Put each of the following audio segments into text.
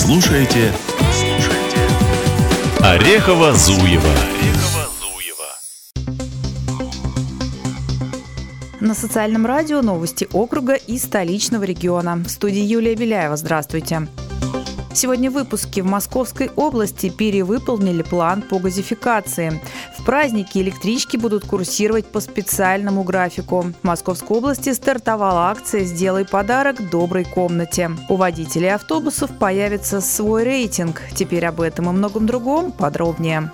слушаете Орехово-Зуево. На социальном радио новости округа и столичного региона. В студии Юлия Беляева. Здравствуйте. Сегодня в выпуске: в Московской области перевыполнили план по газификации. В праздники электрички будут курсировать по специальному графику. В Московской области стартовала акция «Сделай подарок доброй комнате». У водителей автобусов появится свой рейтинг. Теперь об этом и многом другом подробнее.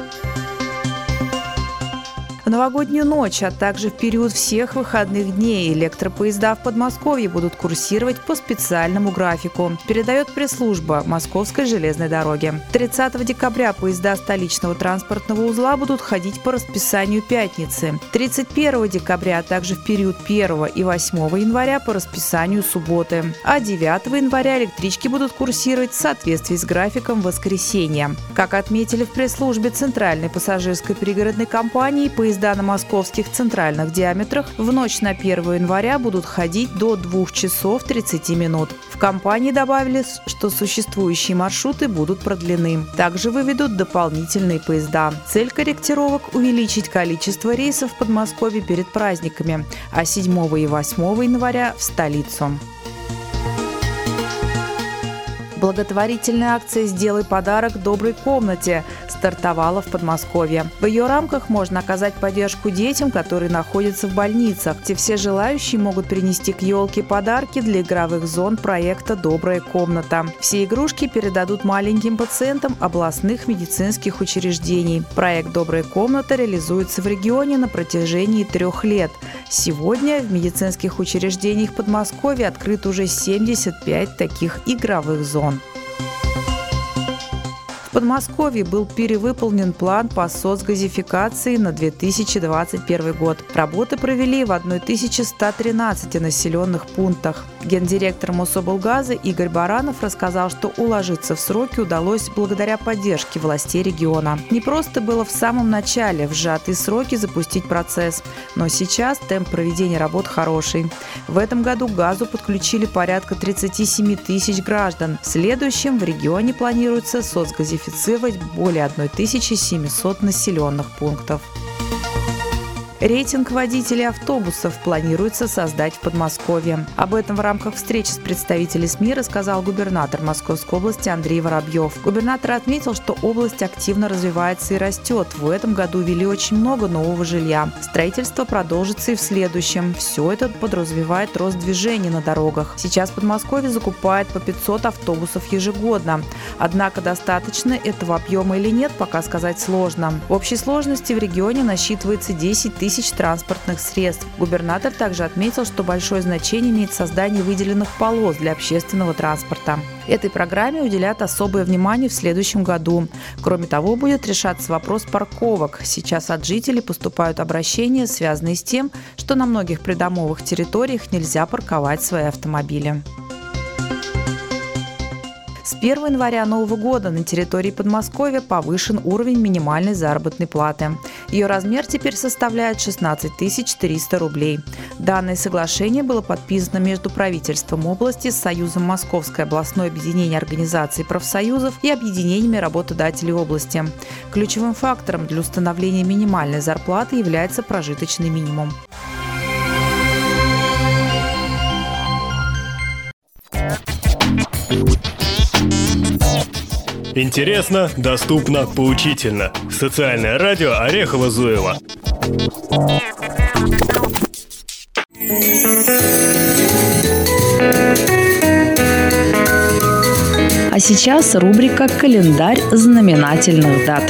В новогоднюю ночь, а также в период всех выходных дней электропоезда в Подмосковье будут курсировать по специальному графику, передает пресс-служба Московской железной дороги. 30 декабря поезда столичного транспортного узла будут ходить по расписанию пятницы. 31 декабря, а также в период 1 и 8 января по расписанию субботы. А 9 января электрички будут курсировать в соответствии с графиком воскресенья. Как отметили в пресс-службе Центральной пассажирской пригородной компании, поезда на московских центральных диаметрах в ночь на 1 января будут ходить до 2 часов 30 минут. В компании добавили, что существующие маршруты будут продлены. Также выведут дополнительные поезда. Цель корректировок – увеличить количество рейсов в Подмосковье перед праздниками, а 7 и 8 января – в столицу. Благотворительная акция «Сделай подарок доброй комнате» стартовала в Подмосковье. В ее рамках можно оказать поддержку детям, которые находятся в больницах, где все желающие могут принести к елке подарки для игровых зон проекта «Добрая комната». Все игрушки передадут маленьким пациентам областных медицинских учреждений. Проект «Добрая комната» реализуется в регионе на протяжении 3 лет. Сегодня в медицинских учреждениях Подмосковья открыт уже 75 таких игровых зон. В Подмосковье был перевыполнен план по соцгазификации на 2021 год. Работы провели в 1113 населенных пунктах. Гендиректор Мособлгаза Игорь Баранов рассказал, что уложиться в сроки удалось благодаря поддержке властей региона. Не просто было в самом начале в сжатые сроки запустить процесс, но сейчас темп проведения работ хороший. В этом году к газу подключили порядка 37 тысяч граждан. В следующем в регионе планируется соцгазификация более 1700 населенных пунктов. Рейтинг водителей автобусов планируется создать в Подмосковье. Об этом в рамках встречи с представителями СМИ рассказал губернатор Московской области Андрей Воробьев. Губернатор отметил, что область активно развивается и растет. В этом году ввели очень много нового жилья. Строительство продолжится и в следующем. Все это подразумевает рост движения на дорогах. Сейчас Подмосковье закупает по 500 автобусов ежегодно. Однако достаточно этого объема или нет, пока сказать сложно. В общей сложности в регионе насчитывается 10 тысяч транспортных средств. Губернатор также отметил, что большое значение имеет создание выделенных полос для общественного транспорта. Этой программе уделят особое внимание в следующем году. Кроме того, будет решаться вопрос парковок. Сейчас от жителей поступают обращения, связанные с тем, что на многих придомовых территориях нельзя парковать свои автомобили. С 1 января нового года на территории Подмосковья повышен уровень минимальной заработной платы. Ее размер теперь составляет 16 300 рублей. Данное соглашение было подписано между правительством области, Союзом Московское областное объединение организаций профсоюзов и объединениями работодателей области. Ключевым фактором для установления минимальной зарплаты является прожиточный минимум. Интересно, доступно, поучительно. Социальное радио Орехово-Зуево. А сейчас рубрика «Календарь знаменательных дат».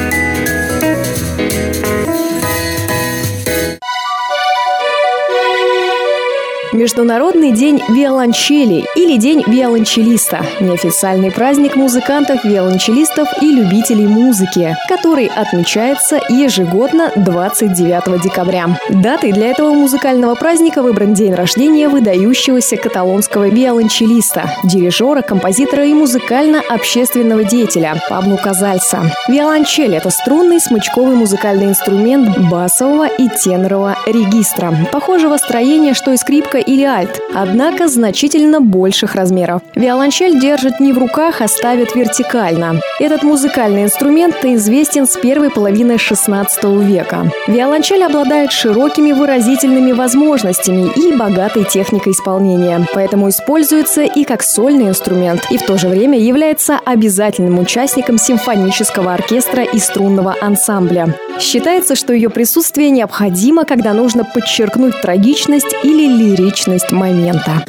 Международный день виолончели или День виолончелиста – неофициальный праздник музыкантов, виолончелистов и любителей музыки, который отмечается ежегодно 29 декабря. Датой для этого музыкального праздника выбран день рождения выдающегося каталонского виолончелиста, дирижера, композитора и музыкально-общественного деятеля Пабло Касальса. Виолончель – это струнный смычковый музыкальный инструмент басового и тенорового регистра, похожего строения, что и скрипка или альт, однако значительно больших размеров. Виолончель держит не в руках, а ставит вертикально. Этот музыкальный инструмент известен с первой половины XVI века. Виолончель обладает широкими выразительными возможностями и богатой техникой исполнения, поэтому используется и как сольный инструмент, и в то же время является обязательным участником симфонического оркестра и струнного ансамбля. Считается, что ее присутствие необходимо, когда нужно подчеркнуть трагичность или лиричность момента.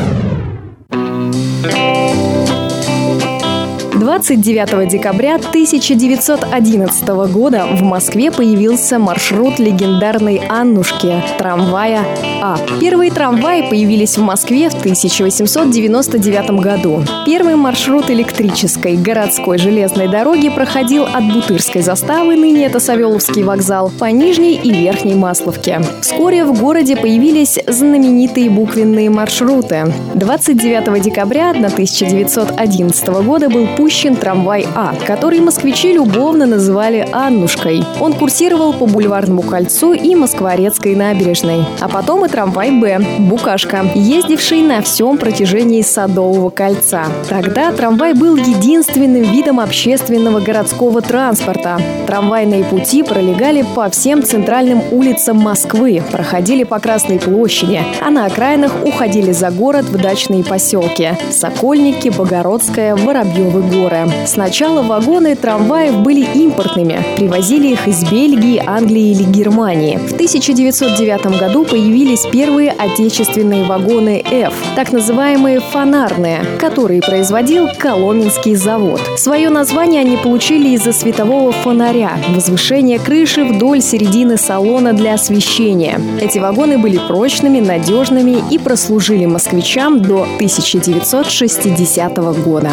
29 декабря 1911 года в Москве появился маршрут легендарной «Аннушки» трамвая А. Первые трамваи появились в Москве в 1899 году. Первый маршрут электрической городской железной дороги проходил от Бутырской заставы, ныне это Савеловский вокзал, по Нижней и Верхней Масловке. Вскоре в городе появились знаменитые буквенные маршруты. 29 декабря 1911 года был пущен трамвай А, который москвичи любовно называли «Аннушкой». Он курсировал по Бульварному кольцу и Москворецкой набережной. А потом и трамвай Б «Букашка», ездивший на всем протяжении Садового кольца. Тогда трамвай был единственным видом общественного городского транспорта. Трамвайные пути пролегали по всем центральным улицам Москвы, проходили по Красной площади, а на окраинах уходили за город в дачные поселки – Сокольники, Богородская, Воробьевы горы. Сначала вагоны трамваев были импортными. Привозили их из Бельгии, Англии или Германии. В 1909 году появились первые отечественные вагоны F, так называемые фонарные, которые производил Коломенский завод. Свое название они получили из-за светового фонаря, возвышения крыши вдоль середины салона для освещения. Эти вагоны были прочными, надежными и прослужили москвичам до 1960 года.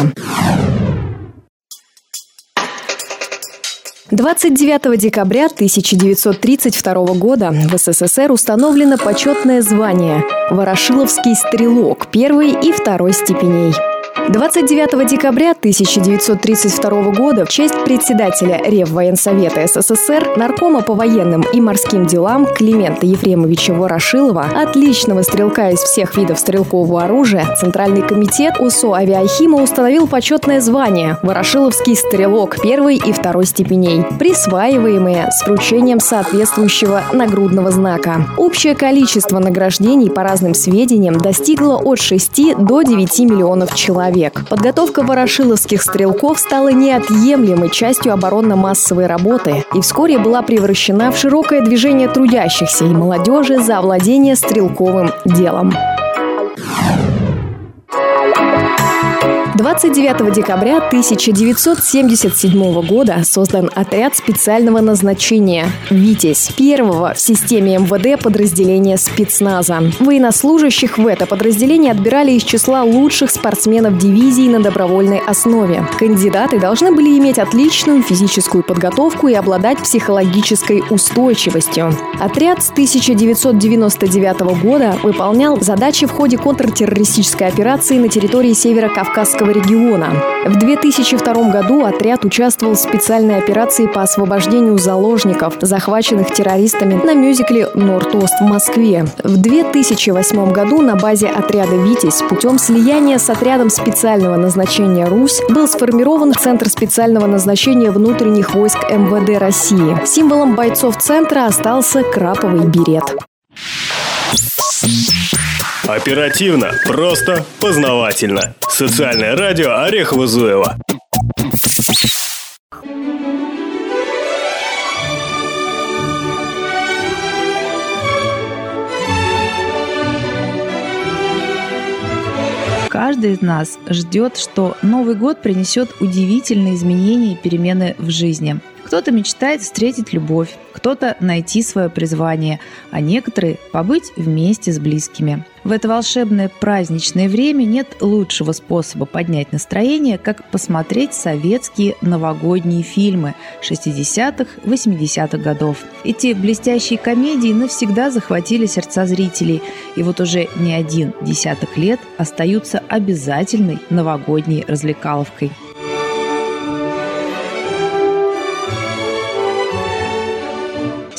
29 декабря 1932 года в СССР установлено почетное звание «Ворошиловский стрелок» первой и второй степеней. 29 декабря 1932 года в честь председателя Реввоенсовета СССР, наркома по военным и морским делам Климента Ефремовича Ворошилова, отличного стрелка из всех видов стрелкового оружия, Центральный комитет УСО «Авиахима» установил почетное звание «Ворошиловский стрелок» первой и второй степеней, присваиваемые с вручением соответствующего нагрудного знака. Общее количество награждений по разным сведениям достигло от 6 до 9 миллионов человек. Подготовка ворошиловских стрелков стала неотъемлемой частью оборонно-массовой работы и вскоре была превращена в широкое движение трудящихся и молодежи за овладение стрелковым делом. 29 декабря 1977 года создан отряд специального назначения «Витязь», первого в системе МВД подразделения спецназа. Военнослужащих в это подразделение отбирали из числа лучших спортсменов дивизии на добровольной основе. Кандидаты должны были иметь отличную физическую подготовку и обладать психологической устойчивостью. Отряд с 1999 года выполнял задачи в ходе контртеррористической операции на территории Северо-Кавказского региона. В 2002 году отряд участвовал в специальной операции по освобождению заложников, захваченных террористами на мюзикле «Норд-Ост» в Москве. В 2008 году на базе отряда «Витязь» путем слияния с отрядом специального назначения «Русь» был сформирован Центр специального назначения внутренних войск МВД России. Символом бойцов центра остался краповый берет. Оперативно, просто, познавательно. Социальное радио Орехово-Зуево. Каждый из нас ждет, что Новый год принесет удивительные изменения и перемены в жизни. Кто-то мечтает встретить любовь, кто-то найти свое призвание, а некоторые – побыть вместе с близкими. В это волшебное праздничное время нет лучшего способа поднять настроение, как посмотреть советские новогодние фильмы 60-х, 80-х годов. Эти блестящие комедии навсегда захватили сердца зрителей, и вот уже не один десяток лет остаются обязательной новогодней развлекаловкой.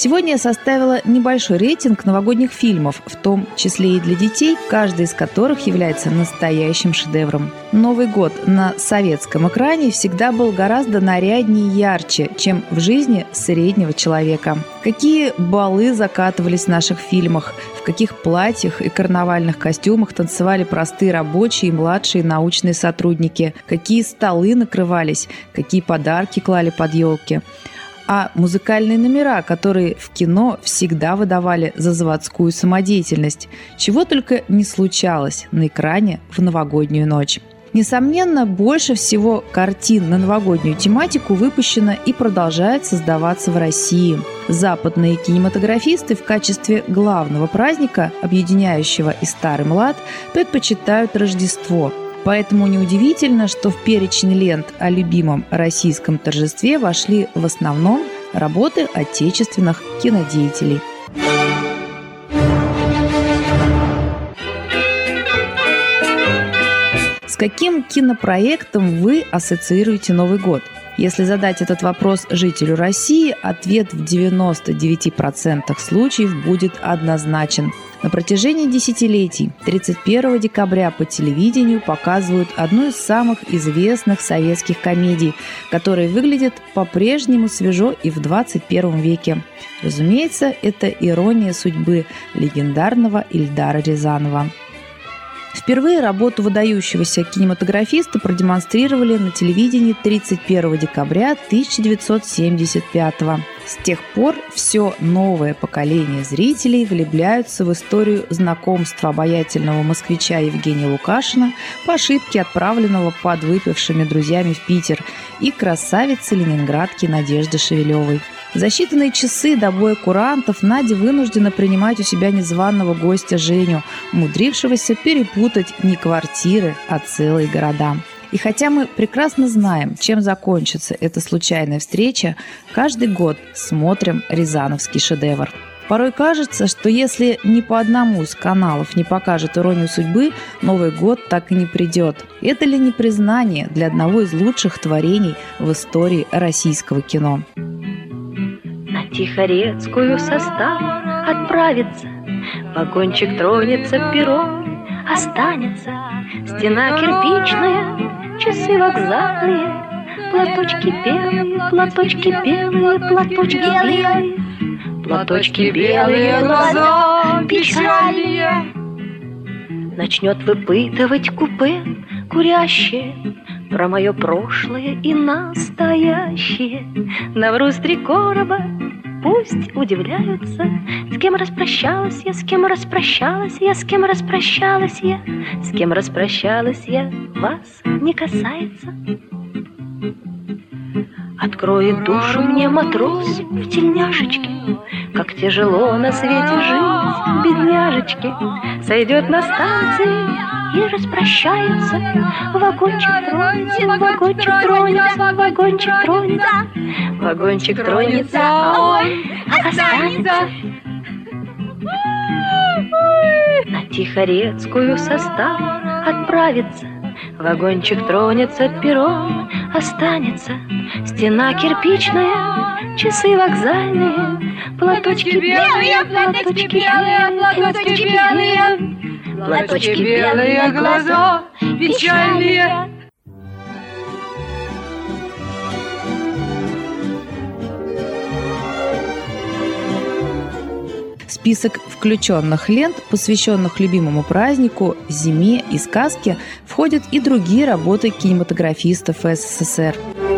Сегодня я составила небольшой рейтинг новогодних фильмов, в том числе и для детей, каждый из которых является настоящим шедевром. Новый год на советском экране всегда был гораздо наряднее и ярче, чем в жизни среднего человека. Какие балы закатывались в наших фильмах, в каких платьях и карнавальных костюмах танцевали простые рабочие и младшие научные сотрудники, какие столы накрывались, какие подарки клали под елки. А музыкальные номера, которые в кино всегда выдавали за заводскую самодеятельность. Чего только не случалось на экране в новогоднюю ночь. Несомненно, больше всего картин на новогоднюю тематику выпущено и продолжает создаваться в России. Западные кинематографисты в качестве главного праздника, объединяющего и старый млад, предпочитают Рождество. Поэтому неудивительно, что в перечень лент о любимом российском торжестве вошли в основном работы отечественных кинодеятелей. С каким кинопроектом вы ассоциируете Новый год? Если задать этот вопрос жителю России, ответ в 99% случаев будет однозначен. На протяжении десятилетий 31 декабря по телевидению показывают одну из самых известных советских комедий, которая выглядит по-прежнему свежо и в 21 веке. Разумеется, это «Ирония судьбы» легендарного Эльдара Рязанова. Впервые работу выдающегося кинематографиста продемонстрировали на телевидении 31 декабря 1975 года. С тех пор все новое поколение зрителей влюбляются в историю знакомства обаятельного москвича Евгения Лукашина по ошибке отправленного подвыпившими друзьями в Питер и красавицы ленинградки Надежды Шевелевой. За считанные часы до боя курантов Надя вынуждена принимать у себя незваного гостя Женю, умудрившегося перепутать не квартиры, а целые города. И хотя мы прекрасно знаем, чем закончится эта случайная встреча, каждый год смотрим рязановский шедевр. Порой кажется, что если ни по одному из каналов не покажут «Иронию судьбы», Новый год так и не придет. Это ли не признание для одного из лучших творений в истории российского кино? На Тихорецкую состав отправится, вагончик тронется, перрон останется, стена кирпичная, часы вокзальные, платочки белые, платочки белые, платочки белые, платочки белые, глаза печальные. Начнет выпытывать купе курящее про мое прошлое и настоящее. Навруз три короба, пусть удивляются, с кем распрощалась я, с кем распрощалась я, с кем распрощалась я, с кем распрощалась я, вас не касается. Откроет душу мне матрос в тельняшечке, как тяжело на свете жить, бедняжечки. Сойдет на станции и распрощается, вагончик тронется, вагончик тронется, вагончик тронется, вагончик тронется, а он останется. На Тихорецкую состав отправится, вагончик тронется, перрон останется, стена кирпичная, часы вокзальные, платочки белые, платочки белые, платочки белые, платочки белые, глаза печальные. список включенных лент, посвященных любимому празднику, зиме и сказке, входят и другие работы кинематографистов СССР.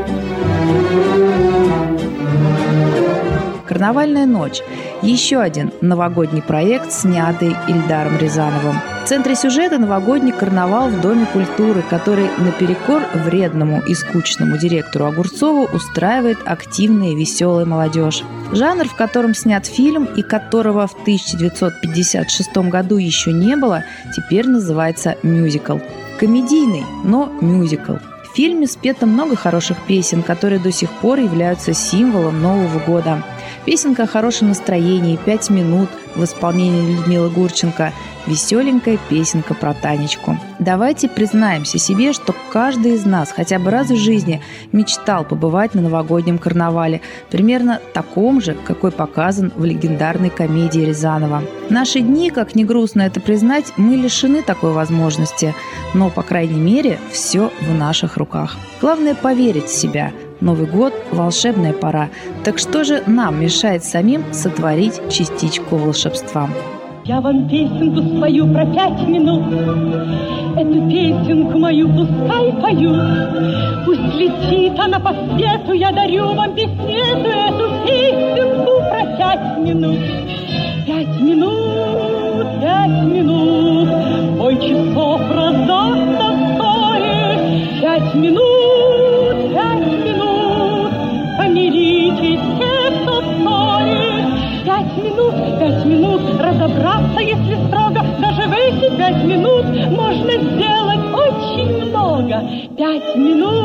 «Карнавальная ночь» – еще один новогодний проект, снятый Эльдаром Рязановым. В центре сюжета новогодний карнавал в Доме культуры, который наперекор вредному и скучному директору Огурцову устраивает активная и веселая молодежь. Жанр, в котором снят фильм и которого в 1956 году еще не было, теперь называется мюзикл. Комедийный, но мюзикл. В фильме спето много хороших песен, которые до сих пор являются символом Нового года. Песенка о хорошем настроении, 5 минут в исполнении Людмилы Гурченко, веселенькая песенка про Танечку. Давайте признаемся себе, что каждый из нас хотя бы раз в жизни мечтал побывать на новогоднем карнавале, примерно таком же, какой показан в легендарной комедии Рязанова. В наши дни, как ни грустно это признать, мы лишены такой возможности, но, по крайней мере, все в наших руках. Главное поверить в себя. Новый год – волшебная пора. Так что же нам мешает самим сотворить частичку волшебства? Я вам песенку спою про 5 минут. Эту песенку мою пускай поют. Пусть летит она по свету, я дарю вам песнету, эту песенку про 5 минут. 5 минут, 5 минут, ой, часов раздастся вскоре. 5 минут, 5 минут, помиритесь все, кто ссорит. 5 минут, разобраться, если строго, даже в эти 5 минут можно сделать очень много. 5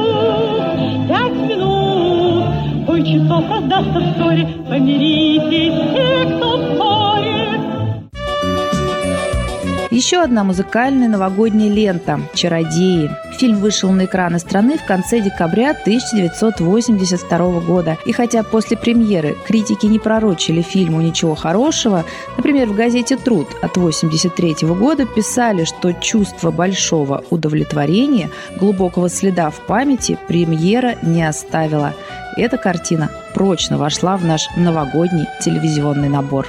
минут, ой, часов раздастся вскоре, помиритесь все, кто спорит. Еще одна музыкальная новогодняя лента «Чародеи». Фильм вышел на экраны страны в конце декабря 1982 года. И хотя после премьеры критики не пророчили фильму ничего хорошего, например, в газете «Труд» от 1983 года писали, что чувство большого удовлетворения, глубокого следа в памяти премьера не оставила. Эта картина прочно вошла в наш новогодний телевизионный набор.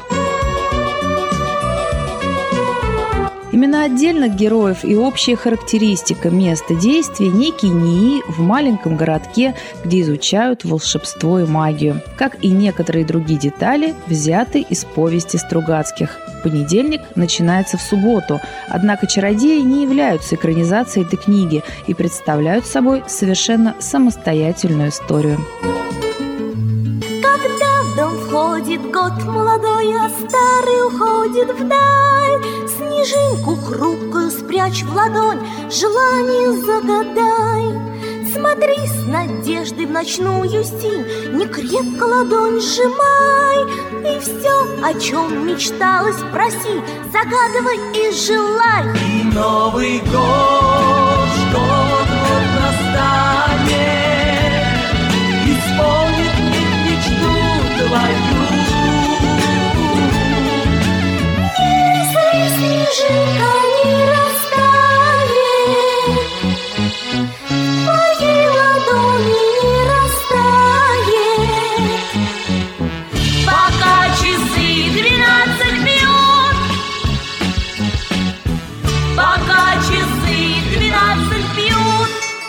Имена отдельных героев и общая характеристика места действия – некий НИИ в маленьком городке, где изучают волшебство и магию. Как и некоторые другие детали, взяты из повести Стругацких. Понедельник начинается в субботу, однако «Чародеи» не являются экранизацией этой книги и представляют собой совершенно самостоятельную историю. Входит год молодой, а старый уходит вдаль. Снежинку хрупкую спрячь в ладонь, желание загадай. Смотри с надеждой в ночную синь, не крепко ладонь сжимай. И все, о чем мечталось, проси, загадывай и желай. И Новый год, что вот настанет, исполнит мечту твою. Если снежинка не растает, в твоей ладони не растает. Пока часы 12 бьют, пока часы 12 бьют.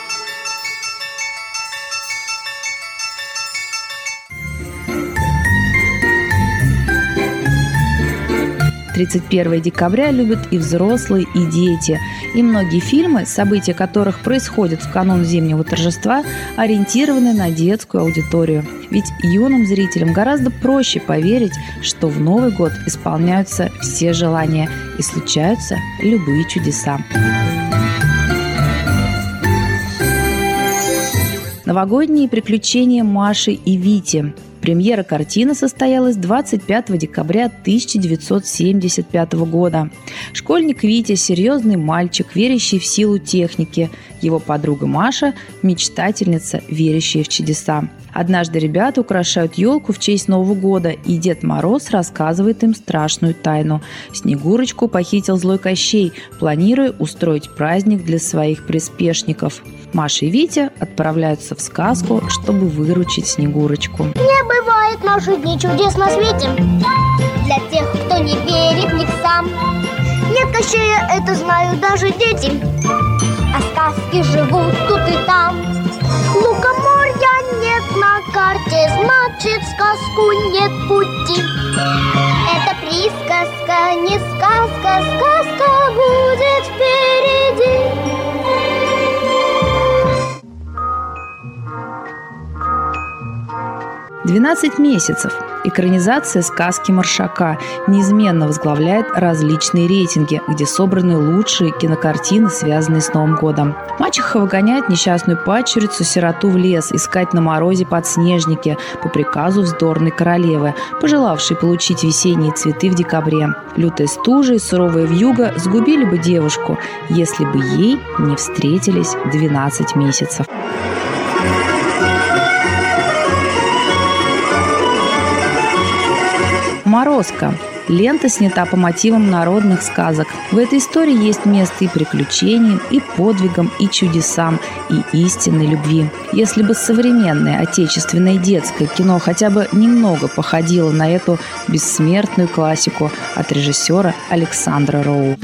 31 декабря любят и взрослые, и дети. И многие фильмы, события которых происходят в канун зимнего торжества, ориентированы на детскую аудиторию. Ведь юным зрителям гораздо проще поверить, что в Новый год исполняются все желания и случаются любые чудеса. Новогодние приключения Маши и Вити. Премьера картины состоялась 25 декабря 1975 года. Школьник Витя – серьезный мальчик, верящий в силу техники. Его подруга Маша – мечтательница, верящая в чудеса. Однажды ребята украшают елку в честь Нового года, и Дед Мороз рассказывает им страшную тайну. Снегурочку похитил злой Кощей, планируя устроить праздник для своих приспешников. Маша и Витя отправляются в сказку, чтобы выручить Снегурочку. Не бывает в наши дни чудес на свете для тех, кто не верит в них сам. Нет Кощея, это знают даже дети, а сказки живут тут и там. Лукоморья нет на карте, значит, в сказку нет пути. Это присказка, не сказка, сказка будет впереди. 12 месяцев. Экранизация сказки Маршака неизменно возглавляет различные рейтинги, где собраны лучшие кинокартины, связанные с Новым годом. Мачеха выгоняет несчастную падчерицу-сироту в лес искать на морозе подснежники по приказу вздорной королевы, пожелавшей получить весенние цветы в декабре. Лютая стужа и суровая вьюга сгубили бы девушку, если бы ей не встретились 12 месяцев. «Морозко». Лента снята по мотивам народных сказок. В этой истории есть место и приключениям, и подвигам, и чудесам, и истинной любви. Если бы современное отечественное детское кино хотя бы немного походило на эту бессмертную классику от режиссера Александра Роу.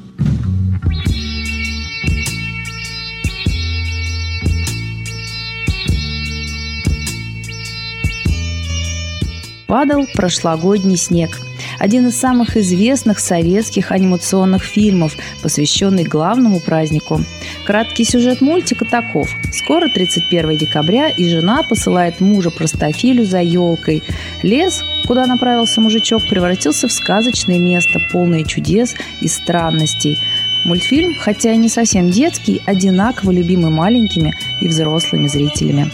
Падал прошлогодний снег. Один из самых известных советских анимационных фильмов, посвященный главному празднику. Краткий сюжет мультика таков. Скоро 31 декабря, и жена посылает мужа простофилю за елкой. Лес, куда направился мужичок, превратился в сказочное место, полное чудес и странностей. Мультфильм, хотя и не совсем детский, одинаково любимый маленькими и взрослыми зрителями.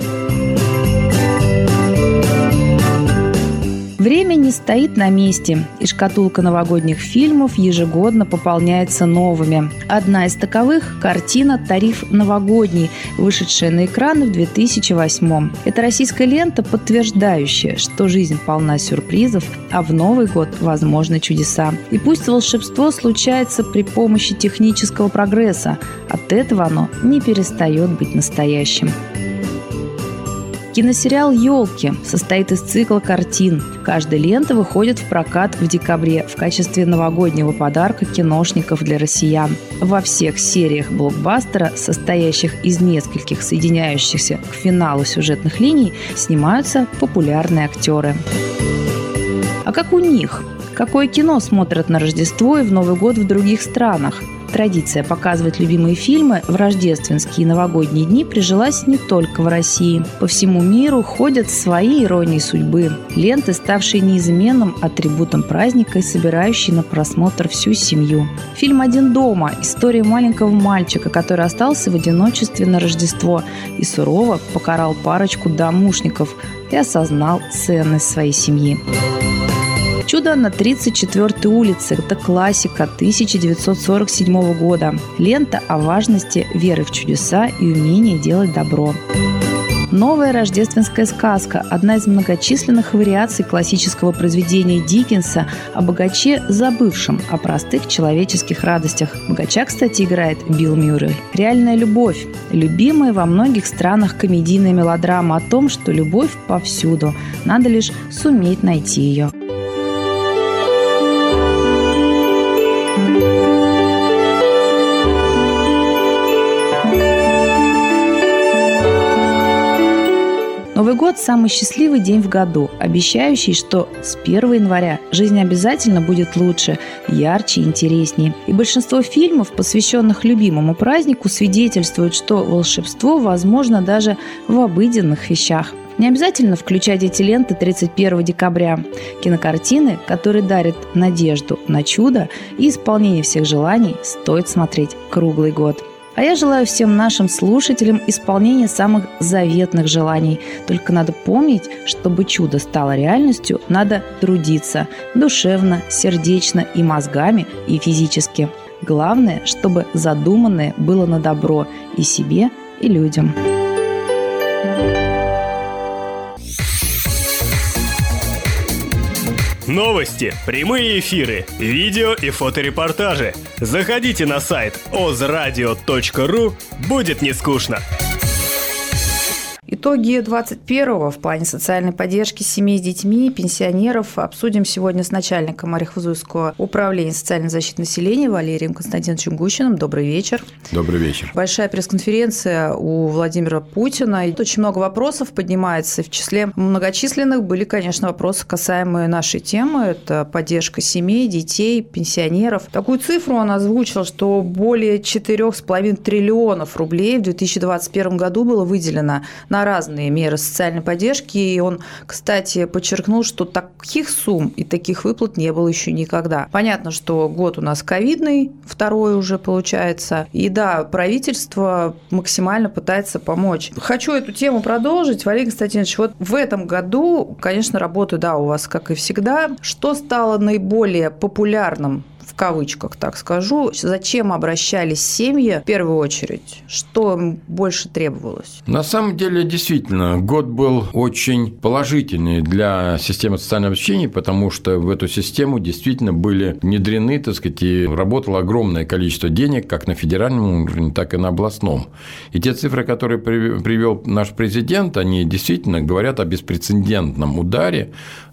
Время не стоит на месте, и шкатулка новогодних фильмов ежегодно пополняется новыми. Одна из таковых – картина «Тариф новогодний», вышедшая на экраны в 2008-м. Это российская лента, подтверждающая, что жизнь полна сюрпризов, а в Новый год возможны чудеса. И пусть волшебство случается при помощи технического прогресса, от этого оно не перестает быть настоящим. Киносериал «Елки» состоит из цикла картин. Каждая лента выходит в прокат в декабре в качестве новогоднего подарка киношников для россиян. Во всех сериях блокбастера, состоящих из нескольких соединяющихся к финалу сюжетных линий, снимаются популярные актеры. А как у них? Какое кино смотрят на Рождество и в Новый год в других странах? Традиция показывать любимые фильмы в рождественские и новогодние дни прижилась не только в России. По всему миру ходят свои иронии судьбы. Ленты, ставшие неизменным атрибутом праздника и собирающие на просмотр всю семью. Фильм «Один дома» – история маленького мальчика, который остался в одиночестве на Рождество и сурово покарал парочку домушников и осознал ценность своей семьи. «Чудо на 34-й улице» – это классика 1947 года. Лента о важности веры в чудеса и умении делать добро. «Новая рождественская сказка» – одна из многочисленных вариаций классического произведения Диккенса о богаче, забывшем о простых человеческих радостях. Богача, кстати, играет Билл Мюррей. «Реальная любовь» – любимая во многих странах комедийная мелодрама о том, что любовь повсюду, надо лишь суметь найти ее. Новый год – самый счастливый день в году, обещающий, что с 1 января жизнь обязательно будет лучше, ярче и интереснее. И большинство фильмов, посвященных любимому празднику, свидетельствуют, что волшебство возможно даже в обыденных вещах. Не обязательно включать эти ленты 31 декабря. Кинокартины, которые дарят надежду на чудо и исполнение всех желаний, стоит смотреть круглый год. А я желаю всем нашим слушателям исполнения самых заветных желаний. Только надо помнить, чтобы чудо стало реальностью, надо трудиться душевно, сердечно и мозгами, и физически. Главное, чтобы задуманное было на добро и себе, и людям. Новости, прямые эфиры, видео и фоторепортажи. Заходите на сайт ozradio.ru, будет не скучно. Итоги 21-го в плане социальной поддержки семей с детьми, пенсионеров обсудим сегодня с начальником Орехово-Зуевского управления социальной защиты населения Валерием Константиновичем Гущиным. Добрый вечер. Добрый вечер. Большая пресс-конференция у Владимира Путина. И очень много вопросов поднимается. В числе многочисленных были, конечно, вопросы, касаемые нашей темы. Это поддержка семей, детей, пенсионеров. Такую цифру он озвучил, что более 4,5 триллионов рублей в 2021 году было выделено на разные меры социальной поддержки, и он, кстати, подчеркнул, что таких сумм и таких выплат не было еще никогда. Понятно, что год у нас ковидный, второй уже получается, и да, правительство максимально пытается помочь. Хочу эту тему продолжить. Валерий Константинович, вот в этом году, конечно, работы, да, у вас, как и всегда. Что стало наиболее популярным, в кавычках так скажу, зачем обращались семьи в первую очередь? Что им больше требовалось? На самом деле, действительно, год был очень положительный для системы социального обеспечения, потому что в эту систему действительно были внедрены, так сказать, и работало огромное количество денег как на федеральном уровне, так и на областном. И те цифры, которые привел наш президент, они действительно говорят о беспрецедентном ударе,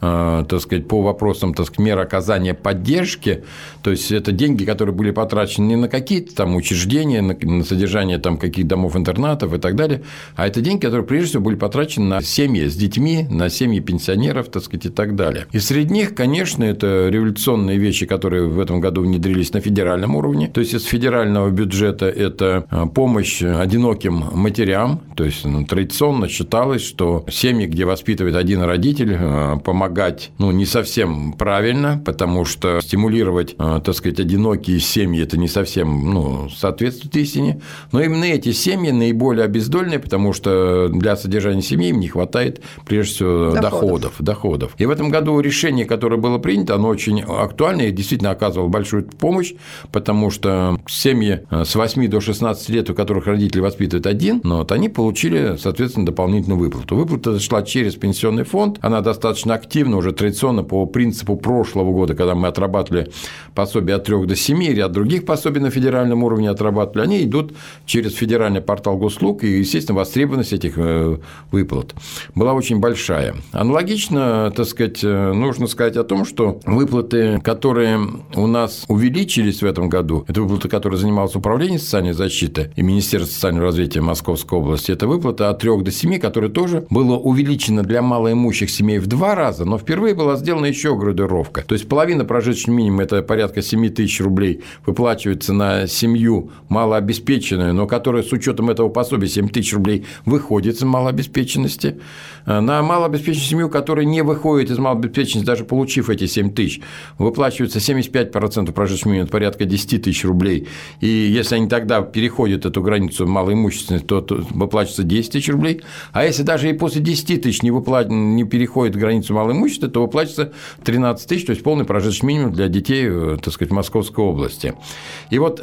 так сказать, по вопросам, так сказать, мер оказания поддержки. То есть это деньги, которые были потрачены не на какие-то там учреждения, на содержание там каких-то домов-интернатов и так далее, а это деньги, которые прежде всего были потрачены на семьи с детьми, на семьи пенсионеров, так сказать, и так далее. И среди них, конечно, это революционные вещи, которые в этом году внедрились на федеральном уровне. То есть из федерального бюджета это помощь одиноким матерям. То есть традиционно считалось, что семьи, где воспитывает один родитель, помогать не совсем правильно, потому что стимулировать, так сказать, одинокие семьи – это не совсем соответствует истине. Но именно эти семьи наиболее обездоленные, потому что для содержания семьи им не хватает, прежде всего, доходов. И в этом году решение, которое было принято, оно очень актуально и действительно оказывало большую помощь, потому что семьи с 8 до 16 лет, у которых родители воспитывают один, они получили, соответственно, дополнительную выплату. Выплата шла через пенсионный фонд, она достаточно активна уже традиционно по принципу прошлого года, когда мы отрабатывали пособия от 3 до 7, и ряд других пособий на федеральном уровне отрабатывали, они идут через федеральный портал госуслуг, и, естественно, востребованность этих выплат была очень большая. Аналогично, так сказать, нужно сказать о том, что выплаты, которые у нас увеличились в этом году, это выплаты, которые занималось Управление социальной защиты и Министерство социального развития Московской области, это выплата от 3 до 7, которая тоже была увеличена для малоимущих семей в 2 раза, но впервые была сделана еще градировка. То есть половина прожиточного минимума – это порядка 7 тысяч рублей выплачивается на семью малообеспеченную, но которая с учетом этого пособия 7 тысяч рублей выходит из малообеспеченности. На малообеспеченную семью, которая не выходит из малообеспеченности, даже получив эти 7 тысяч, выплачивается 75% прожиточного минимума, порядка 10 тысяч рублей. И если они тогда переходят эту границу малоимущественности, то выплачивается 10 тысяч рублей. А если даже и после 10 тысяч не переходит границу малоимущества, то выплачивается 13 тысяч, то есть полный прожиточный минимум для детей, так сказать, Московской области. И вот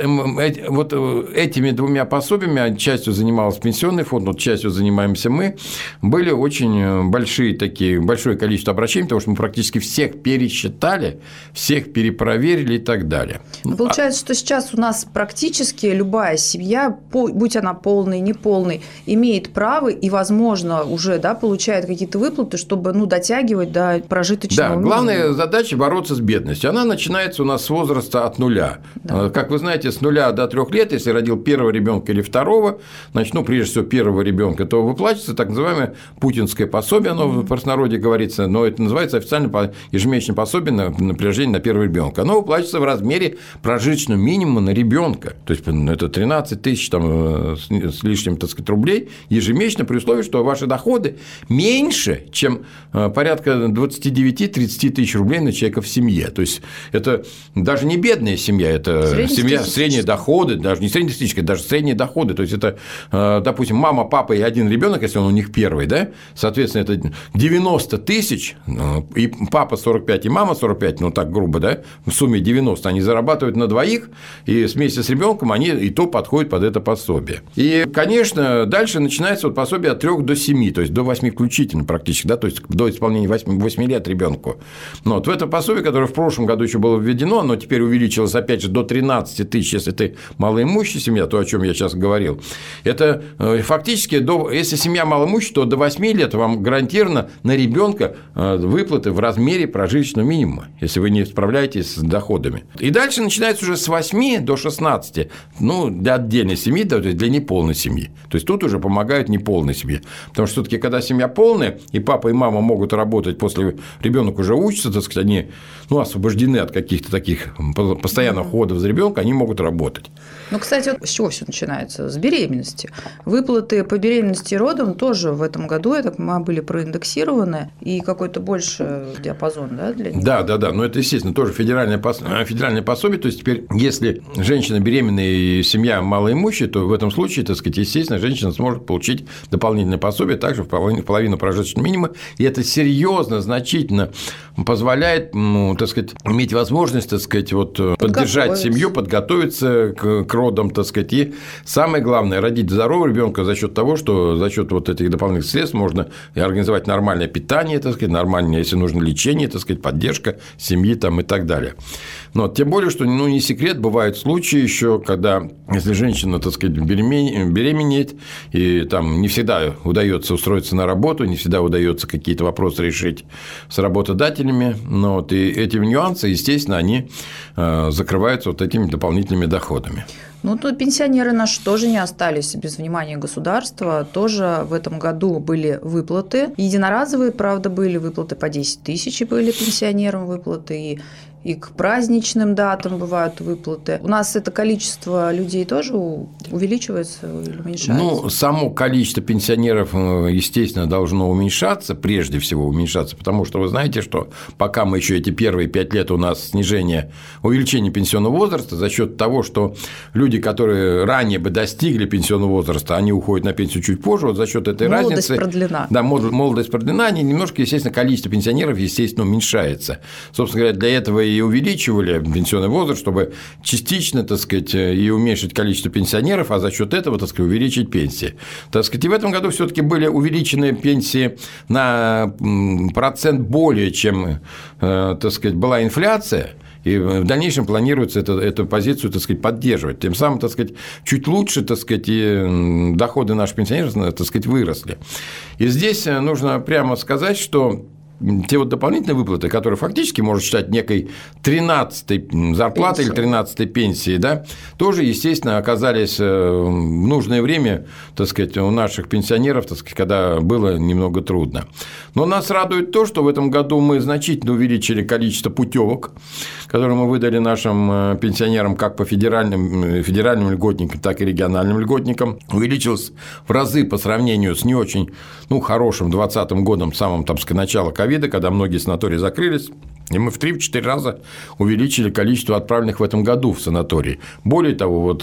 этими 2 пособиями, частью занимался пенсионный фонд, частью занимаемся мы, были очень большое количество обращений, потому что мы практически всех пересчитали, всех перепроверили и так далее. Получается, что сейчас у нас практически любая семья, будь она полной, неполной, имеет право и, возможно, уже получает какие-то выплаты, чтобы дотягивать до прожиточного минимума. Главная задача – бороться с бедностью. Она начинается у нас с возраста от 0. Да. Как вы знаете, с 0 до 3 лет, если родил первого ребенка или второго, значит, прежде всего, первого ребенка, то выплачивается так называемое путинское пособие, оно в простонародье говорится, но это называется официально ежемесячное пособие на прижение на первого ребенка. Оно выплачивается в размере прожиточного минимума на ребенка. То есть это 13 тысяч с лишним, так сказать, рублей ежемесячно, при условии, что ваши доходы меньше, чем порядка 29-30 тысяч рублей на человека в семье. То есть это даже не бедная семья, это семья средние доходы, даже не среднестатистическая, даже средние доходы. То есть это, допустим, мама, папа и один ребенок, если он у них первый, да, соответственно, это 90 тысяч, и папа 45, и мама 45, так грубо, да, в сумме 90, они зарабатывают на двоих, и вместе с ребенком они и то подходят под это пособие. И, конечно, дальше начинается пособие от 3 до 7, то есть до 8 включительно практически, да, то есть до исполнения 8 лет ребенку. Но в это пособие, которое в прошлом году еще было введено, оно теперь увеличилось, опять же, до 13 тысяч, если ты малоимущая семья, то, о чем я сейчас говорил. Это фактически, если семья малоимущая, то до 8 лет вам гарантировано на ребенка выплаты в размере прожиточного минимума, если вы не справляетесь с доходами. И дальше начинается уже с 8 до 16, для отдельной семьи, то есть для неполной семьи. То есть тут уже помогают неполной семье. Потому что все-таки, когда семья полная, и папа, и мама могут работать, после ребенок уже учится, так сказать, они освобождены от каких-то таких таких постоянных уходов за ребенком, они могут работать. Ну, кстати, вот с чего все начинается? С беременности. Выплаты по беременности и родам тоже в этом году, я так понимаю, были проиндексированы, и какой-то больше диапазон, да, для них? Да. Но это, естественно, тоже федеральное пособие. То есть теперь, если женщина беременная и семья малоимущая, то в этом случае, так сказать, естественно, женщина сможет получить дополнительное пособие также в половину прожиточного минимума. И это серьезно, значительно позволяет, так сказать, иметь возможность, так сказать, поддержать семью, подготовиться к родам, так сказать. И самое главное, родить здорового ребенка за счет того, что за счет этих дополнительных средств можно организовать нормальное питание, так сказать, нормальное, если нужно, лечение, так сказать, поддержка семьи там, и так далее. Но тем более, что не секрет, бывают случаи еще, когда, если женщина, так сказать, беременеет, и там не всегда удается устроиться на работу, не всегда удается какие-то вопросы решить с работодателями, и эти нюансы, естественно, они закрываются этими дополнительными доходами. Тут пенсионеры наши тоже не остались без внимания государства. Тоже в этом году были выплаты. Единоразовые, правда, были выплаты по 10 тысяч, были пенсионерам выплаты, и к праздничным датам бывают выплаты. У нас это количество людей тоже увеличивается или уменьшается? Само количество пенсионеров, естественно, должно уменьшаться, прежде всего уменьшаться, потому что вы знаете, что пока мы еще эти первые 5 лет у нас увеличение пенсионного возраста за счет того, что люди, которые ранее бы достигли пенсионного возраста, они уходят на пенсию чуть позже, за счет этой разницы. Продлена. Да, молодость продлена, они немножко, естественно, количество пенсионеров, естественно, уменьшается. Собственно говоря, для этого и увеличивали пенсионный возраст, чтобы частично, так сказать, и уменьшить количество пенсионеров, а за счет этого, так сказать, увеличить пенсии. Так сказать, и в этом году все-таки были увеличены пенсии на процент более, чем, так сказать, была инфляция. И в дальнейшем планируется эту позицию, так сказать, поддерживать. Тем самым, так сказать, чуть лучше, так сказать, и доходы наших пенсионеров, так сказать, выросли. И здесь нужно прямо сказать, что те дополнительные выплаты, которые фактически можно считать некой 13-й зарплатой или 13-й пенсией, да, тоже, естественно, оказались в нужное время, так сказать, у наших пенсионеров, так сказать, когда было немного трудно. Но нас радует то, что в этом году мы значительно увеличили количество путевок, которые мы выдали нашим пенсионерам как по федеральным льготникам, так и региональным льготникам. Увеличилось в разы по сравнению с не очень хорошим 2020 годом, самым, там, с начала ковида, когда многие санатории закрылись. И мы в 3-4 раза увеличили количество отправленных в этом году в санатории. Более того,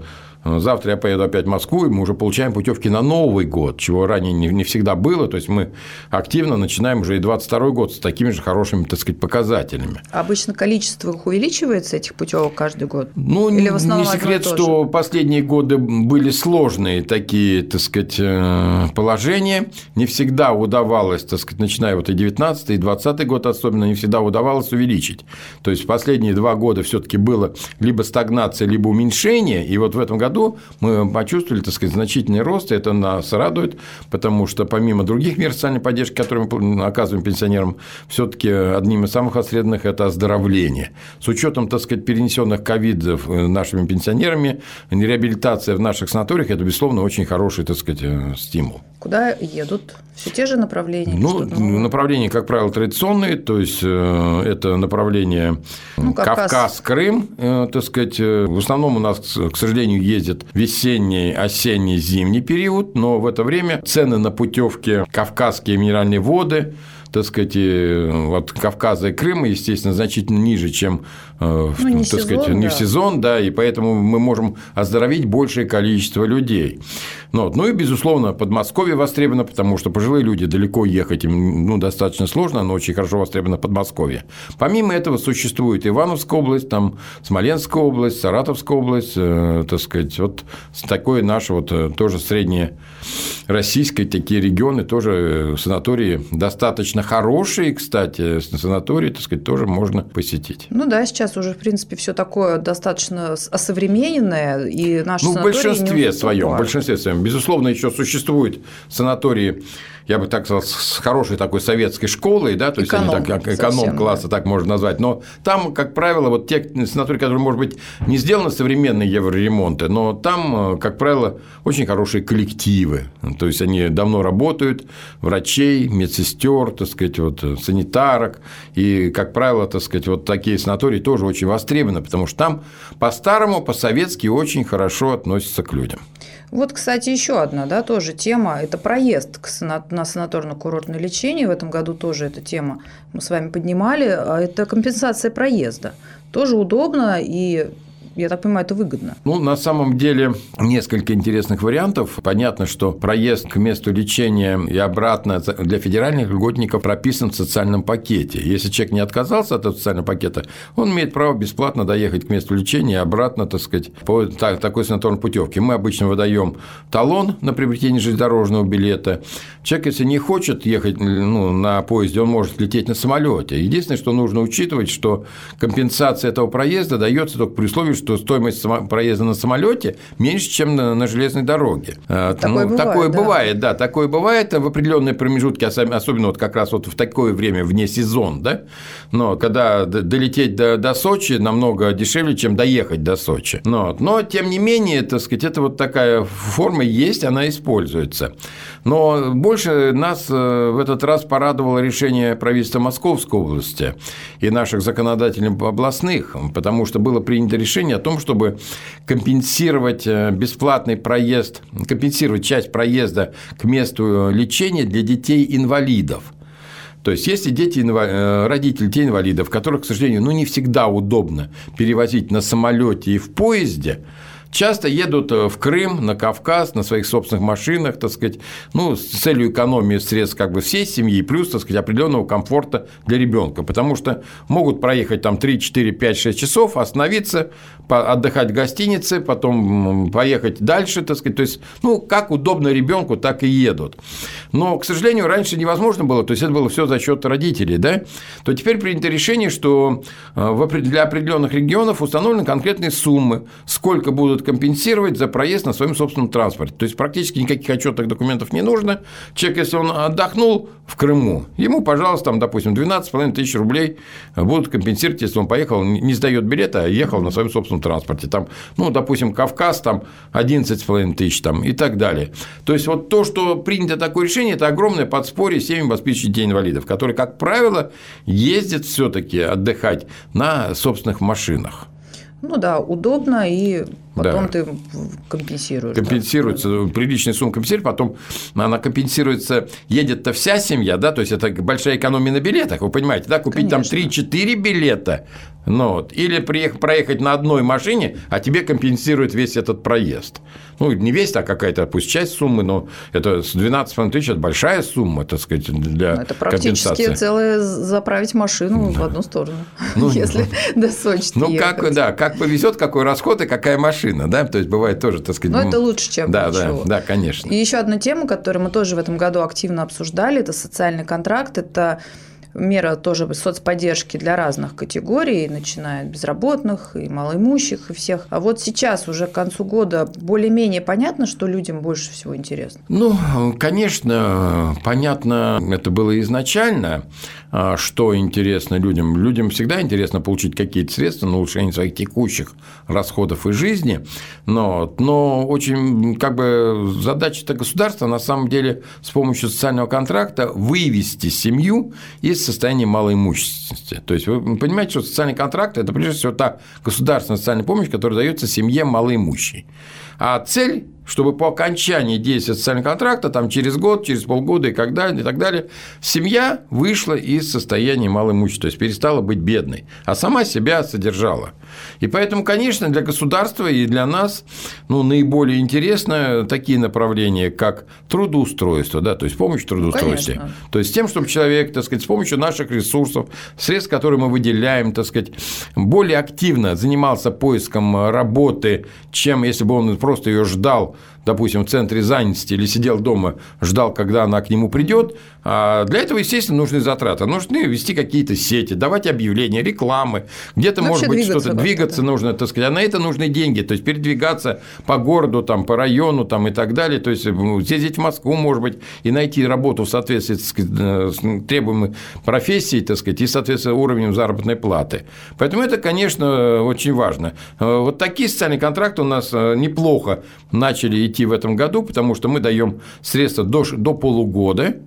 завтра я поеду опять в Москву, и мы уже получаем путевки на Новый год, чего ранее не всегда было. То есть мы активно начинаем уже и 2022 год с такими же хорошими, так сказать, показателями. Обычно количество их увеличивается, этих путевок, каждый год? Или в основном не секрет, что последние годы были сложные такие, так сказать, положения. Не всегда удавалось, так сказать, начиная и 19-й, и 20-й год особенно, не всегда удавалось увеличить. То есть последние 2 года все-таки было либо стагнация, либо уменьшение. И в этом году мы почувствовали, так сказать, значительный рост, и это нас радует, потому что помимо других мер социальной поддержки, которые мы оказываем пенсионерам, все-таки одним из самых востребованных – это оздоровление. С учетом, так сказать, перенесенных ковидов нашими пенсионерами, реабилитация в наших санаториях – это, безусловно, очень хороший, так сказать, стимул. Куда едут? Все те же направления? Направления, как правило, традиционные, то есть это направление Кавказ-Крым, так сказать. В основном у нас, к сожалению, ездят весенний, осенний, зимний период, но в это время цены на путевки Кавказские минеральные воды, так сказать, от Кавказа и Крыма, естественно, значительно ниже, чем не в сезон, да, и поэтому мы можем оздоровить большее количество людей. И, безусловно, Подмосковье востребовано, потому что пожилые люди далеко ехать им достаточно сложно, но очень хорошо востребовано Подмосковье. Помимо этого существует Ивановская область, там, Смоленская область, Саратовская область, так сказать, такое наше тоже среднероссийское, такие регионы, тоже санатории достаточно хорошие, кстати, санатории, так сказать, тоже можно посетить. Сейчас уже, в принципе, все такое достаточно осовремененное, и наши санатории в большинстве своем. Безусловно, еще существуют санатории, я бы так сказал, с хорошей такой советской школой, да, то есть они эконом-класса, так можно назвать, но там, как правило, те санатории, которые, может быть, не сделаны современные евроремонты, но там, как правило, очень хорошие коллективы, то есть они давно работают, врачей, медсестер, так сказать, вот, санитарок. И, как правило, так сказать, вот такие санатории тоже очень востребованы, потому что там по-старому, по-советски очень хорошо относятся к людям. Вот, кстати, еще одна, да, тоже тема – это проезд на санаторно-курортное лечение. В этом году тоже эта тема мы с вами поднимали. Это компенсация проезда. Тоже удобно и, я так понимаю, это выгодно. Ну, на самом деле, несколько интересных вариантов. Понятно, что проезд к месту лечения и обратно для федеральных льготников прописан в социальном пакете. Если человек не отказался от этого социального пакета, он имеет право бесплатно доехать к месту лечения и обратно, так сказать, по такой санаторной путевке. Мы обычно выдаем талон на приобретение железнодорожного билета. Человек, если не хочет ехать на поезде, он может лететь на самолете. Единственное, что нужно учитывать, что компенсация этого проезда дается только при условии, что стоимость проезда на самолете меньше, чем на железной дороге. Такое бывает, да, такое бывает в определенные промежутки, особенно вот как раз вот в такое время, вне сезон, да, но когда долететь до Сочи намного дешевле, чем доехать до Сочи. Но тем не менее, так сказать, это вот такая форма есть, она используется. Но больше нас в этот раз порадовало решение правительства Московской области и наших законодателей областных, потому что было принято решение о том, чтобы компенсировать бесплатный проезд, компенсировать часть проезда к месту лечения для детей-инвалидов. То есть, если родители детей-инвалидов, которых, к сожалению, не всегда удобно перевозить на самолете и в поезде, часто едут в Крым, на Кавказ, на своих собственных машинах, так сказать, с целью экономии средств всей семьи, плюс, так сказать, определенного комфорта для ребенка, потому что могут проехать там 3, 4, 5, 6 часов, остановиться, отдыхать в гостинице, потом поехать дальше, так сказать, то есть, как удобно ребенку, так и едут. Но, к сожалению, раньше невозможно было, то есть, это было все за счет родителей, да, то теперь принято решение, что для определенных регионов установлены конкретные суммы, сколько будут компенсировать за проезд на своем собственном транспорте. То есть, практически никаких отчетных документов не нужно. Человек, если он отдохнул в Крыму, ему, пожалуйста, допустим, 12,5 тысяч рублей будут компенсировать, если он поехал, не сдает билета, а ехал на своем собственном транспорте. Там, допустим, Кавказ, 11,5 тысяч и так далее. То есть, вот то, что принято такое решение, это огромное подспорье семьям обеспеченных детей-инвалидов, которые, как правило, ездят все-таки отдыхать на собственных машинах. Удобно, и потом ты компенсируешь. Компенсируется, приличная сумма компенсирует, потом она компенсируется, едет-то вся семья, да, то есть, это большая экономия на билетах, вы понимаете, да, купить там 3-4 билета, или проехать на одной машине, а тебе компенсирует весь этот проезд. Не весь, а какая-то, пусть часть суммы, но это с 12,5 тысяч, это большая сумма, так сказать, для это практически компенсации. Заправить машину в одну сторону, если до Сочи ехать. Как повезет, какой расход и какая машина, да, то есть, бывает тоже, так сказать. Это лучше, чем ничего. Да, конечно. И еще одна тема, которую мы тоже в этом году активно обсуждали, это социальный контракт, это мера тоже соцподдержки для разных категорий, начиная от безработных и малоимущих, и всех. А вот сейчас, уже к концу года, более-менее понятно, что людям больше всего интересно? Конечно, понятно, это было изначально, что интересно людям. Людям всегда интересно получить какие-то средства на улучшение своих текущих расходов и жизни, но очень задача государства на самом деле с помощью социального контракта вывести семью из состояния малоимущественности. То есть, вы понимаете, что социальный контракт – это, прежде всего, та государственная социальная помощь, которая дается семье малоимущей. А цель, чтобы по окончании действия социального контракта, через год, через полгода и так далее, семья вышла из состояния малоимущества, то есть, перестала быть бедной, а сама себя содержала. И поэтому, конечно, для государства и для нас наиболее интересно такие направления, как трудоустройство, да, то есть, помощь в трудоустройстве. То есть, тем, чтобы человек, так сказать, с помощью наших ресурсов, средств, которые мы выделяем, так сказать, более активно занимался поиском работы, чем если бы он просто ее ждал, допустим, в центре занятости или сидел дома, ждал, когда она к нему придет. А для этого, естественно, нужны затраты. Нужны вести какие-то сети, давать объявления, рекламы. Где-то, может быть, что-то двигаться нужно, так сказать. А на это нужны деньги. То есть, передвигаться по городу, по району и так далее. То есть, съездить в Москву, может быть, и найти работу в соответствии с требуемой профессией, так сказать, и, соответственно, уровнем заработной платы. Поэтому это, конечно, очень важно. Вот такие социальные контракты у нас неплохо начали идти в этом году, потому что мы даем средства до полугода,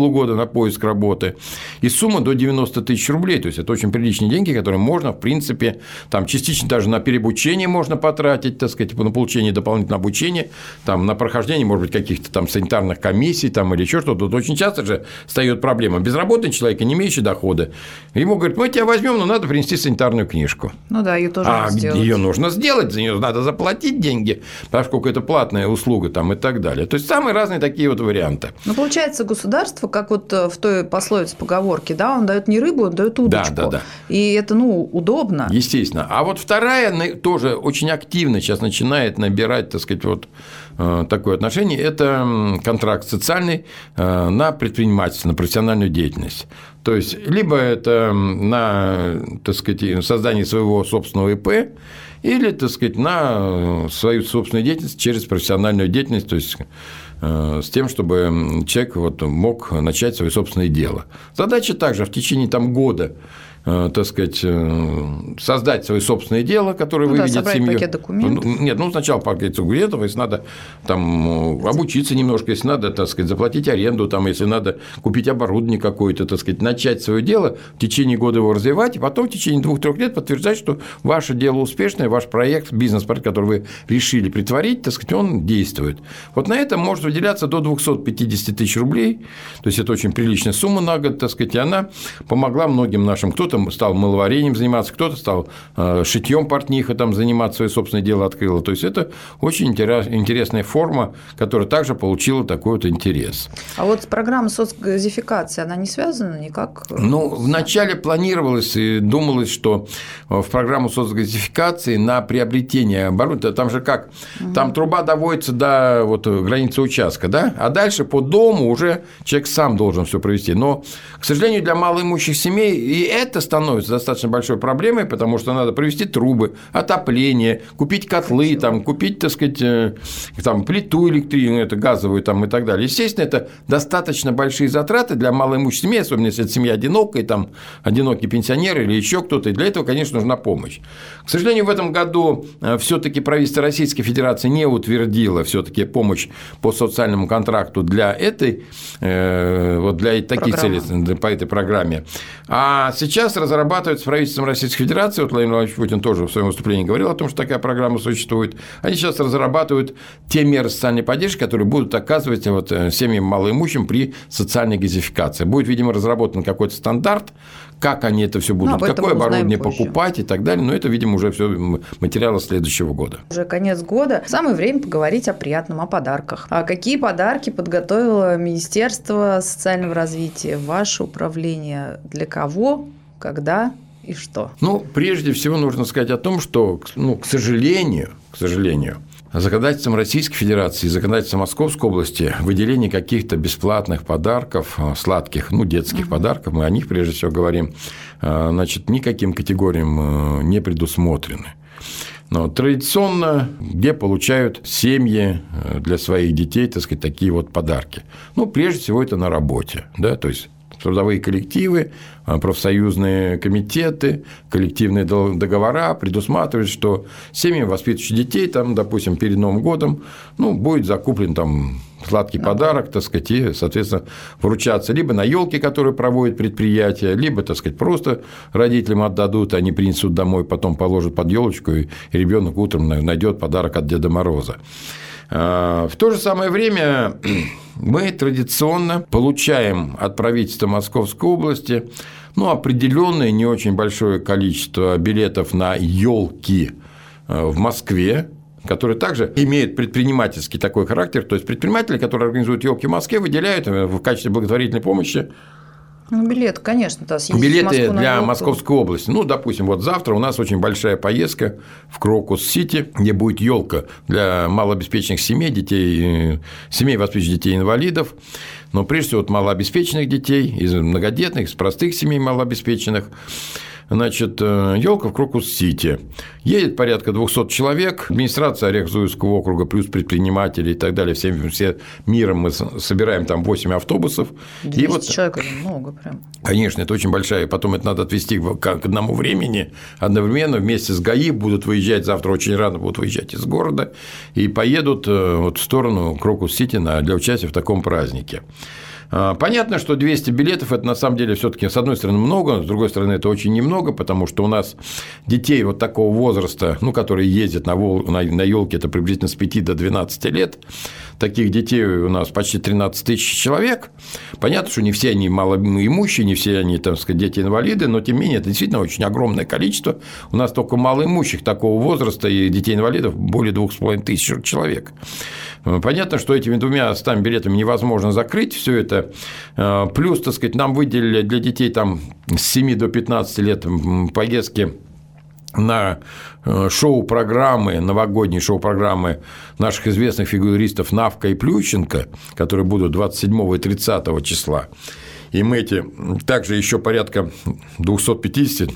полугода на поиск работы, и сумма до 90 тысяч рублей. То есть это очень приличные деньги, которые можно, в принципе, там частично даже на переобучение можно потратить, так сказать, на получение дополнительного обучения, там, на прохождение, может быть, каких-то там санитарных комиссий там, или еще что-то. Тут очень часто же встает проблема. Безработный человек, не имеющий дохода, ему говорят, мы тебя возьмем, но надо принести санитарную книжку. Ну да, ее тоже надо сделать. Ее нужно сделать, за нее надо заплатить деньги, поскольку это платная услуга там, и так далее. То есть самые разные такие вот варианты. Ну, получается, государство, как вот в той пословице поговорке, да, он дает не рыбу, он дает удочку. Да. И это, удобно. Естественно. А вот вторая тоже очень активно сейчас начинает набирать, так сказать, вот такое отношение. Это контракт социальный на предпринимательство, на профессиональную деятельность. То есть, либо это на, так сказать, создание своего собственного ИП, или, так сказать, на свою собственную деятельность через профессиональную деятельность, то есть с тем, чтобы человек вот мог начать свое собственное дело. Задача также в течение там, года, так сказать, создать свое собственное дело, которое выведет семью. Пакет документов. Нет, сначала пакет документов, если надо там обучиться немножко, если надо, так сказать, заплатить аренду, там, если надо купить оборудование какое-то, так сказать, начать свое дело, в течение года его развивать, и потом в течение 2-3 лет подтверждать, что ваше дело успешное, ваш проект, бизнес-проект, который вы решили притворить, так сказать, он действует. Вот на это может выделяться до 250 тысяч рублей, то есть это очень приличная сумма на год, так сказать, и она помогла многим нашим, кто-то стал мыловарением заниматься, кто-то стал шитьем портниха, там, заниматься, свое собственное дело открыло. То есть это очень интересная форма, которая также получила такой вот интерес. А вот программа соцгазификации, она не связана никак? Вначале планировалось и думалось, что в программу соцгазификации на приобретение оборудования, там же как, там труба доводится до вот границы участка, да, а дальше по дому уже человек сам должен все провести. Но, к сожалению, для малоимущих семей и это становится достаточно большой проблемой, потому что надо провести трубы, отопление, купить котлы, там, купить, так сказать, там, плиту электрическую, газовую там, и так далее. Естественно, это достаточно большие затраты для малоимущих семей, особенно если это семья одинокая, там, одинокий пенсионер или еще кто-то, и для этого, конечно, нужна помощь. К сожалению, в этом году все-таки правительство Российской Федерации не утвердило все-таки помощь по социальному контракту для этой, вот для таких целей, по этой программе. А сейчас разрабатывается правительством Российской Федерации, вот Владимир Владимирович Путин тоже в своем выступлении говорил о том, что такая программа существует, они сейчас разрабатывают те меры социальной поддержки, которые будут оказывать вот семьям малоимущим при социальной газификации. Будет, видимо, разработан какой-то стандарт, как они это все будут, какое оборудование покупать и так далее, но это, видимо, уже все материалы следующего года. Уже конец года, самое время поговорить о приятном, о подарках. А какие подарки подготовило Министерство социального развития, ваше управление, для кого, когда и что? Прежде всего нужно сказать о том, что, к сожалению, законодательством Российской Федерации и законодательством Московской области выделение каких-то бесплатных подарков, сладких, детских подарков, мы о них прежде всего говорим, никаким категориям не предусмотрены. Но традиционно, где получают семьи для своих детей, так сказать, такие вот подарки? Прежде всего, это на работе, да, то есть трудовые коллективы, профсоюзные комитеты, коллективные договора предусматривают, что семьям, воспитывающим детей, там, допустим, перед Новым годом, будет закуплен там сладкий подарок, так сказать, и, соответственно, вручаться либо на елке, которые проводят предприятия, либо, так сказать, просто родителям отдадут, они принесут домой, потом положат под елочку, и ребенок утром найдет подарок от Деда Мороза. В то же самое время мы традиционно получаем от правительства Московской области определенное не очень большое количество билетов на елки в Москве, которые также имеют предпринимательский такой характер. То есть предприниматели, которые организуют елки в Москве, выделяют в качестве благотворительной помощи билеты, конечно, да, билеты для Московской области. Допустим, вот завтра у нас очень большая поездка в Крокус-Сити, где будет елка для малообеспеченных семей, семей, воспитывающих детей-инвалидов, но прежде всего малообеспеченных детей, из многодетных, из простых семей малообеспеченных. Елка в Крокус-Сити. Едет порядка 200 человек, администрация Орехово-Зуевского округа плюс предприниматели и так далее. Все миром мы собираем там 8 автобусов. 200 человек – это много прям. Конечно, это очень большая. Потом это надо отвезти к одному времени. Одновременно вместе с ГАИ будут выезжать, завтра очень рано будут выезжать из города и поедут в сторону Крокус-Сити для участия в таком празднике. Понятно, что 200 билетов – это на самом деле все-таки, с одной стороны, много, с другой стороны, это очень немного, потому что у нас детей вот такого возраста, которые ездят на елке, это приблизительно с 5 до 12 лет. Таких детей у нас почти 13 тысяч человек. Понятно, что не все они малоимущие, не все они, так сказать, дети-инвалиды, но, тем не менее, это действительно очень огромное количество. У нас только малоимущих такого возраста и детей-инвалидов более 2500 человек. Понятно, что этими 200 билетами невозможно закрыть все это. Плюс, так сказать, нам выделили для детей там, с 7 до 15 лет поездки на шоу-программы, новогодние шоу-программы наших известных фигуристов Навка и Плющенко, которые будут 27 и 30 числа. И мы также еще порядка 250-270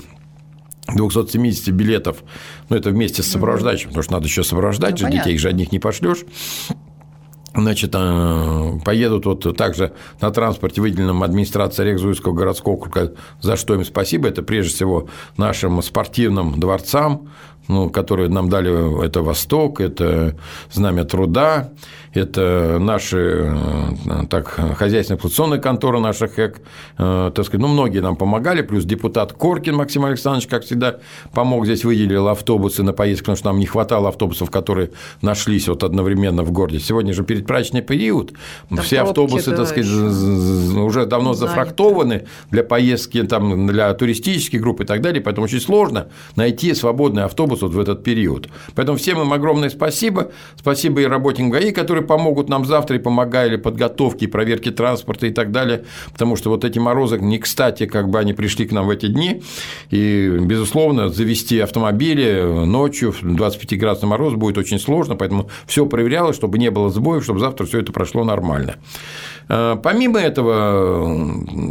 билетов, это вместе с сопровождающим, потому что надо еще сопровождать, детей же одних не пошлешь. Значит, поедут также на транспорте, выделенном администрацией Орехово-Зуевского городского округа, за что им спасибо. Это прежде всего нашим спортивным дворцам, которые нам дали, это «Восток», это «Знамя труда», это наши хозяйственно-эксплуатационные конторы, наши ХЭК, так сказать, многие нам помогали, плюс депутат Коркин Максим Александрович, как всегда, помог здесь, выделил автобусы на поездку, потому что нам не хватало автобусов, которые нашлись одновременно в городе. Сегодня же предпраздничный период, все автобусы, так сказать, уже давно зафрахтованы для поездки, для туристических групп и так далее, поэтому очень сложно найти свободный автобус в этот период. Поэтому всем им огромное спасибо. Спасибо и работникам ГАИ, которые помогут нам завтра и помогали подготовке и проверке транспорта и так далее, потому что эти морозы не кстати, они пришли к нам в эти дни, и, безусловно, завести автомобили ночью в 25-градусный мороз будет очень сложно, поэтому все проверялось, чтобы не было сбоев, чтобы завтра все это прошло нормально. Помимо этого,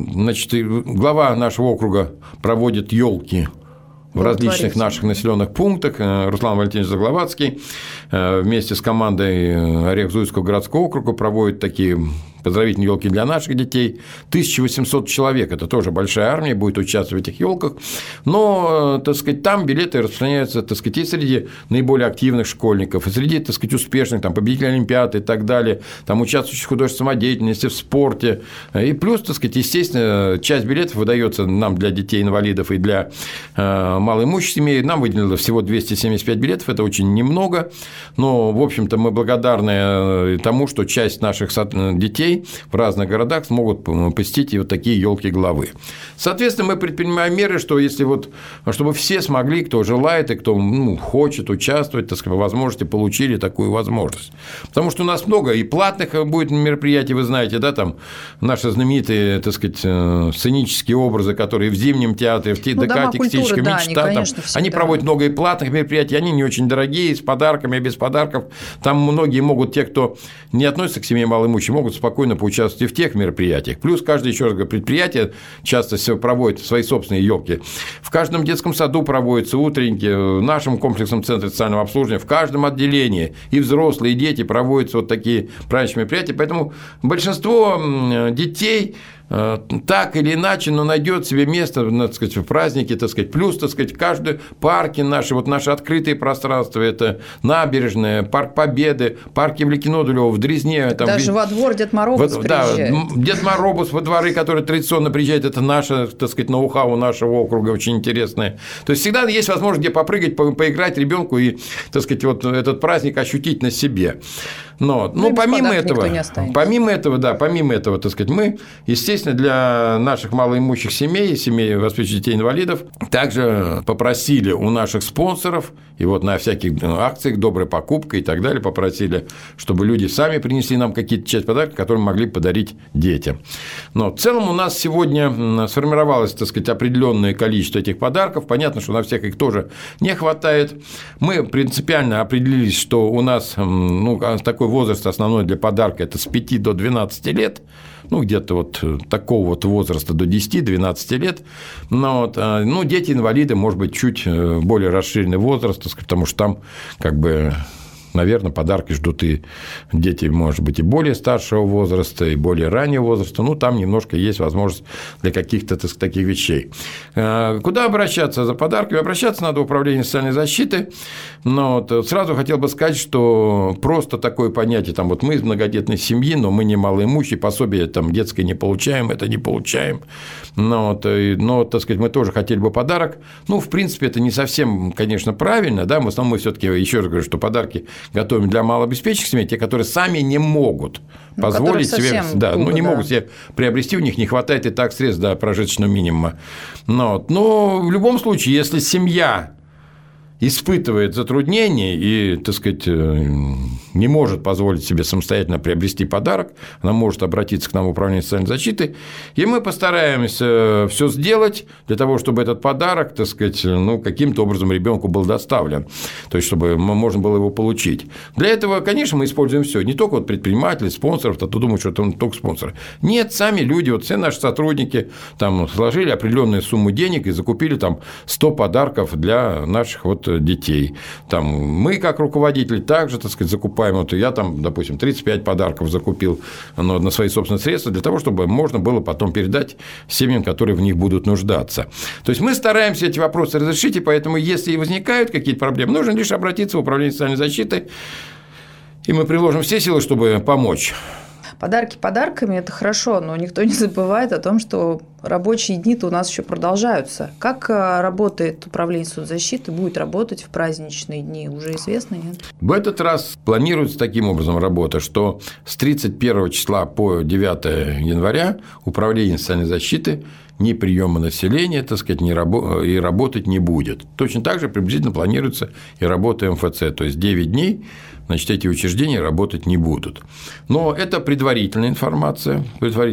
глава нашего округа проводит елки в различных наших населенных пунктах. Руслан Валентинович Загловацкий вместе с командой Орехово-Зуевского городского округа проводит такие поздравительные елки для наших детей. 1800 человек – это тоже большая армия, будет участвовать в этих елках. Но, так сказать, там билеты распространяются, так сказать, и среди наиболее активных школьников, и среди, так сказать, успешных, победителей Олимпиады и так далее, участвующих в художественной самодеятельности, в спорте. И плюс, так сказать, естественно, часть билетов выдается нам для детей-инвалидов и для малоимущих семей. Нам выделено всего 275 билетов, это очень немного, но, в общем-то, мы благодарны тому, что часть наших детей в разных городах смогут посетить и такие елки-главы. Соответственно, мы предпринимаем меры, что если чтобы все смогли, кто желает и кто хочет участвовать, так сказать, по возможности получили такую возможность. Потому что у нас много и платных будет мероприятий, вы знаете, наши знаменитые, так сказать, сценические образы, которые в Зимнем театре, в ДК «Текстильщика мечта», они проводят много и платных мероприятий, они не очень дорогие, с подарками, без подарков. Там многие могут, те, кто не относится к семье малоимущих, могут спокойно поучаствовать и в тех мероприятиях. Плюс каждое, еще раз говорю, предприятие часто проводит свои собственные елки. В каждом детском саду проводятся утренники, в нашем комплексном центре социального обслуживания, в каждом отделении и взрослые, и дети проводятся такие праздничные мероприятия. Поэтому большинство детей так или иначе, но найдет себе место, так сказать, в празднике, так сказать, плюс, так сказать, каждый парки наши, наши открытые пространства, это набережная, парк Победы, парк Евликино-Дулева, в Дрезне. Даже во двор Дед Мороз приезжает. Да, Дед Мороз во дворы, которые традиционно приезжают, это наше, так сказать, ноу-хау нашего округа, очень интересное. То есть всегда есть возможность где попрыгать, поиграть ребенку и, так сказать, этот праздник ощутить на себе. Но помимо этого, так сказать, мы, естественно, для наших малоимущих семей, семей воспитывающих детей-инвалидов, также попросили у наших спонсоров, и на всяких акциях «Добрая покупка» и так далее, попросили, чтобы люди сами принесли нам какие-то часть подарков, которые мы могли подарить детям. Но в целом у нас сегодня сформировалось, так сказать, определенное количество этих подарков. Понятно, что на всех их тоже не хватает. Мы принципиально определились, что у нас такой возраст основной для подарка – это с 5 до 12 лет. Где-то такого возраста до 10-12 лет. Но дети-инвалиды, может быть, чуть более расширенный возраст, потому что там наверное, подарки ждут и дети, может быть, и более старшего возраста, и более раннего возраста. Ну, там немножко есть возможность для каких-то таких вещей. Куда обращаться за подарками? Обращаться надо в Управление социальной защиты. Но вот сразу хотел бы сказать, что просто такое понятие, там, вот мы из многодетной семьи, но мы не малоимущие, пособие там детское не получаем, это не получаем. Но, так сказать, мы тоже хотели бы подарок. Ну, в принципе, это не совсем, конечно, правильно, да, в основном мы все-таки, еще раз говорю, что подарки готовим для малообеспеченных семей, те, которые сами не могут позволить себе, да, ну, не могут себе приобрести, у них не хватает и так средств до прожиточного минимума. Но в любом случае, если семья испытывает затруднения и, так сказать, не может позволить себе самостоятельно приобрести подарок, она может обратиться к нам в Управление социальной защиты, и мы постараемся все сделать для того, чтобы этот подарок, так сказать, ну, каким-то образом ребенку был доставлен, то есть чтобы можно было его получить. Для этого, конечно, мы используем все, не только вот предприниматели, спонсоров, а то думают, что это только спонсоры. Нет, сами люди, вот все наши сотрудники там сложили определенную сумму денег и закупили там 100 подарков для наших вот детей. Там мы, как руководители, также, так сказать, закупаем. Вот я там, допустим, 35 подарков закупил на свои собственные средства для того, чтобы можно было потом передать семьям, которые в них будут нуждаться. То есть мы стараемся эти вопросы разрешить, и поэтому, если возникают какие-то проблемы, нужно лишь обратиться в Управление социальной защиты, и мы приложим все силы, чтобы помочь. Подарки подарками – это хорошо, но никто не забывает о том, что рабочие дни-то у нас еще продолжаются. Как работает Управление соцзащиты, будет работать в праздничные дни, уже известно, нет? В этот раз планируется таким образом работа, что с 31 числа по 9 января Управление социальной защиты ни приема населения, так сказать, и работать не будет. Точно так же приблизительно планируется и работа МФЦ, то есть 9 дней. Значит, эти учреждения работать не будут. Но это предварительная информация.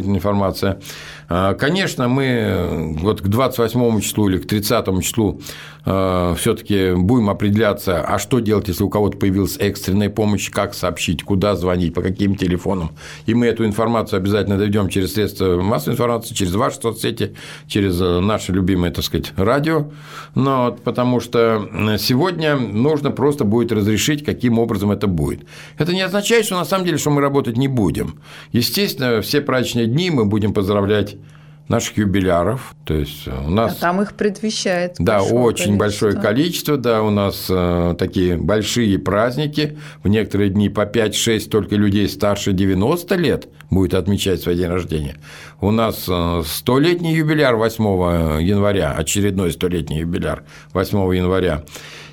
Конечно, мы вот к 28 числу или к 30 числу все-таки будем определяться, а что делать, если у кого-то появилась экстренная помощь, как сообщить, куда звонить, по каким телефонам. И мы эту информацию обязательно доведем через средства массовой информации, через ваши соцсети, через наше любимое, так сказать, радио. Но потому что сегодня нужно просто будет разрешить, каким образом это будет. Это не означает, что на самом деле, что мы работать не будем. Естественно, все праздничные дни мы будем поздравлять наших юбиляров, то есть у нас… А там их предвещает. Да, очень большое количество, да, у нас такие большие праздники, в некоторые дни по 5-6 только людей старше 90 лет будет отмечать свой день рождения. У нас 100-летний юбиляр 8 января, очередной 100-летний юбиляр 8 января.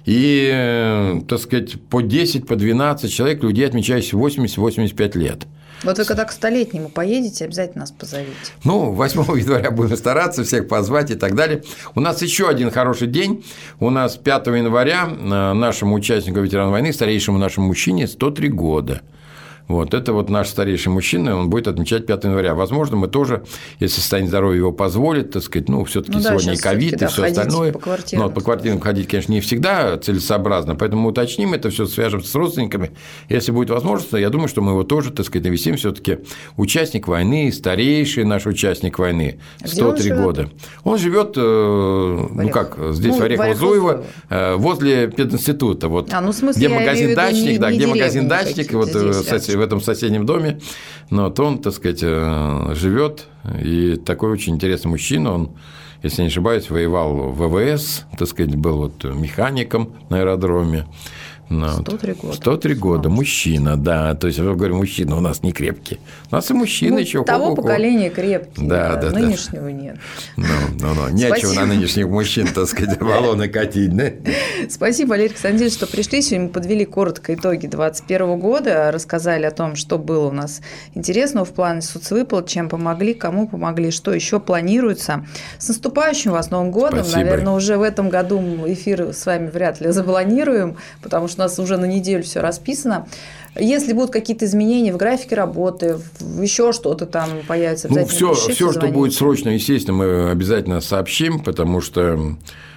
И, так сказать, по 10, по 12 человек, людей, отмечающих 80-85 лет. Вот вы когда к 100-летнему поедете, обязательно нас позовите. Ну, 8 января будем стараться всех позвать и так далее. У нас еще один хороший день. У нас 5 января нашему участнику ветерану войны, старейшему нашему мужчине, 103 года. Вот, это вот наш старейший мужчина, он будет отмечать 5 января. Возможно, мы тоже, если состояние здоровья его позволит, так сказать, ну, все-таки сегодня и ковид, и все остальное. По квартирам ходить, конечно, не всегда целесообразно, поэтому мы уточним это, все свяжемся с родственниками. Если будет возможность, я думаю, что мы его тоже, так сказать, навестим. Все-таки участник войны, старейший наш участник войны, 103 года. Он живет, ну как, здесь в Орехово-Зуево, возле пединститута. Вот, в смысле, где магазин дачник, да, где магазин дачник, вот в этом соседнем доме, но вот он, так сказать, живет, и такой очень интересный мужчина, он, если не ошибаюсь, воевал в ВВС, так сказать, был вот механиком на аэродроме. 103 года. 103 года, мужчина, да. То есть, я говорю, мужчина у нас не крепкий. У нас и мужчины еще. Того поколения крепкие, да, нынешнего нет. Нечего на нынешних мужчин, так сказать, баллоны катить, да? Спасибо, Валерий Александрович, что пришли. Сегодня мы подвели коротко итоги 2021 года, рассказали о том, что было у нас интересного в плане соцвыплат, чем помогли, кому помогли, что еще планируется. С наступающим вас Новым годом. Спасибо. Наверное, уже в этом году эфир с вами вряд ли запланируем, потому что у нас уже на неделю все расписано. Если будут какие-то изменения в графике работы, еще что-то там появится, обязательно пишите, все, что будет срочно, естественно, мы обязательно сообщим, потому что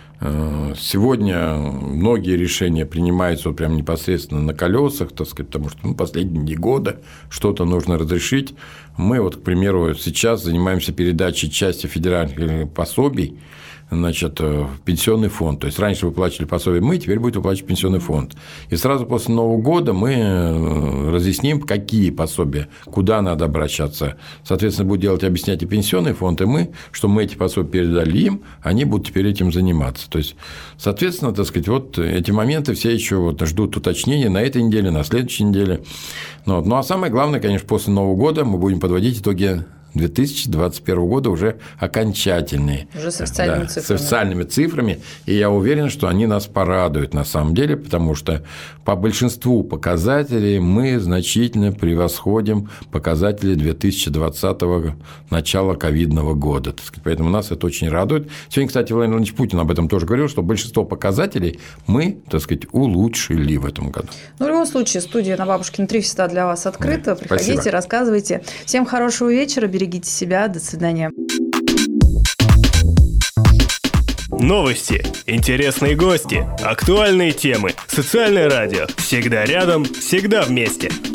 сегодня многие решения принимаются вот прям непосредственно на колесах, так сказать, потому что последние года что-то нужно разрешить. Мы вот, к примеру, сейчас занимаемся передачей части федеральных пособий значит, в пенсионный фонд. То есть раньше выплачивали пособие мы, теперь будет выплачивать пенсионный фонд. И сразу после Нового года мы разъясним, какие пособия, куда надо обращаться. Соответственно, будет делать, объяснять и пенсионный фонд, и мы, что мы эти пособия передали им, они будут теперь этим заниматься. То есть, соответственно, так сказать, вот эти моменты все еще вот ждут уточнения на этой неделе, на следующей неделе. Ну, а самое главное, конечно, после Нового года мы будем подводить итоги 2021 года уже окончательные. Уже с официальными цифрами. С официальными цифрами. И я уверен, что они нас порадуют на самом деле, потому что по большинству показателей мы значительно превосходим показатели 2020 начала ковидного года. Поэтому нас это очень радует. Сегодня, кстати, Владимир Владимирович Путин об этом тоже говорил, что большинство показателей мы, так сказать, улучшили в этом году. Ну, в любом случае, студия на Бабушкина 3 всегда для вас открыта. Да, приходите, спасибо. Рассказывайте. Всем хорошего вечера. Берегите себя. До свидания. Новости, интересные гости, актуальные темы, социальное радио. Всегда рядом, всегда вместе.